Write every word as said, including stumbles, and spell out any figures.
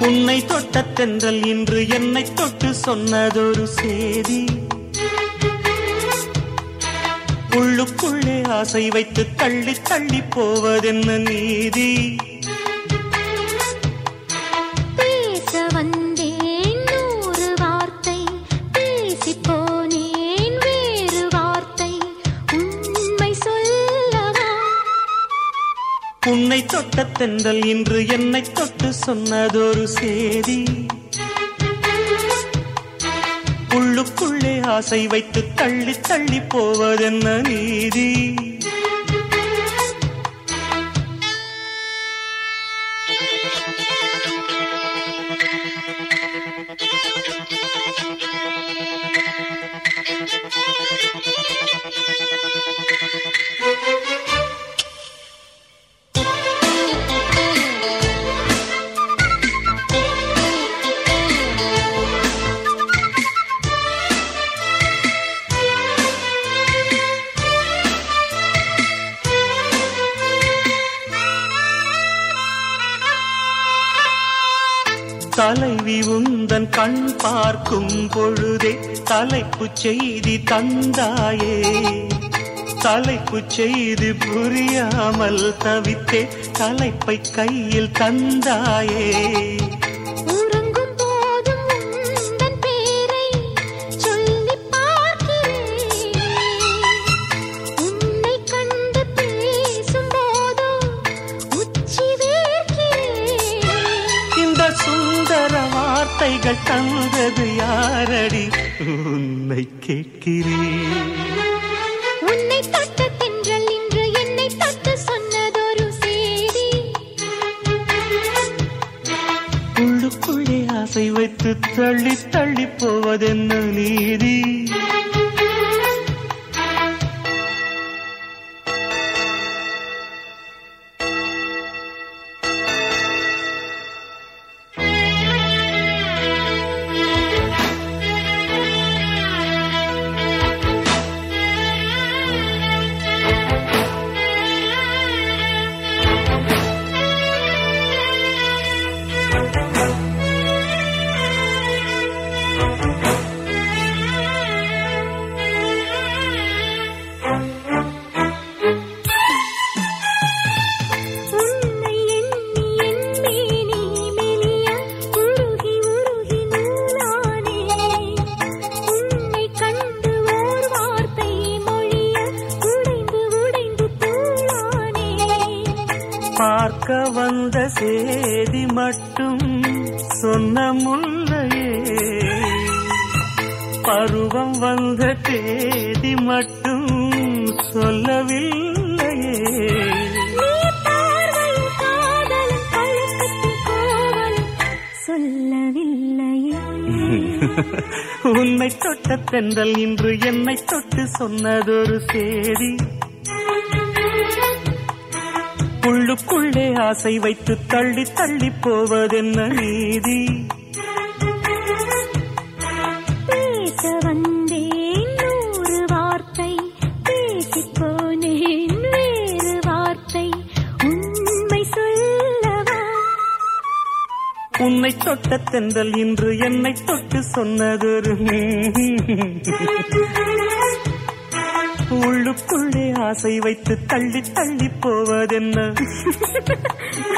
உன்னை தொட்ட தென்றல் இன்று என்னை தொட்டு சொன்னதொரு சேதி. உள்ளுக்குள்ளே ஆசை வைத்து தள்ளி தள்ளி போவதென்ன நீதி. பேச வந்தேன் நூறு வார்த்தை, பேசி போனேன் வேறு வார்த்தை, உண்மை சொல்லவா? உன்னை தொட்ட தென்றல் இன்று என்னை தொட்டு சொன்னதொரு சேதி. உள்ளுக்குள்ளே ஆசை வைத்து தள்ளி தள்ளி போவதென்ன நீதி. தலைவி உந்தன் கண் பார்க்கும் பொழுதே தலைப்பு செய்தி தந்தாயே. தலைப்பு செய்தி புரியாமல் தவித்தே தலைப்பை கையில் தந்தாயே. உறங்கும் போதும் உந்தன் பேரை சொல்லி பார்க்கிறேன், உன்னை கண்டு பேசும் போதோ உச்சி வேர்க்கிறேன். இந்த சுந்தர வார்த்தைகள் தந்தது யாரடி உன்னை கேட்கிறேன். உன்னை தொட்ட தென்றல் இன்று என்னை தொட்டு சொன்னதொரு சேதி. உள்ளுக்குள்ளே ஆசை வைத்து தள்ளி தள்ளி போவதென்ன நீதி. பார்க்க வந்த சேதி மட்டும் சொன்ன முல்லையே, பருவம் வந்த தேதி மட்டும் சொல்லவில்லையே. சொல்லவில்லையே. உன்னை தொட்ட தென்றல் இன்று என்னை தொட்டு சொன்னதொரு சேதி. உள்ளுக்குள்ளே ஆசை வைத்து தள்ளி தள்ளி போவதென்ன நீதி. பேச வந்தேன் நூறு வார்த்தை, பேசி போனேன் வேறு வார்த்தை, உண்மை சொல்லவா? உன்னை தொட்ட தென்றல் இன்று என்னை தொட்டு சொன்னதொரு உள்ளுக்குள்ளே ஆசை வைத்து தள்ளி தள்ளி போவதென்ன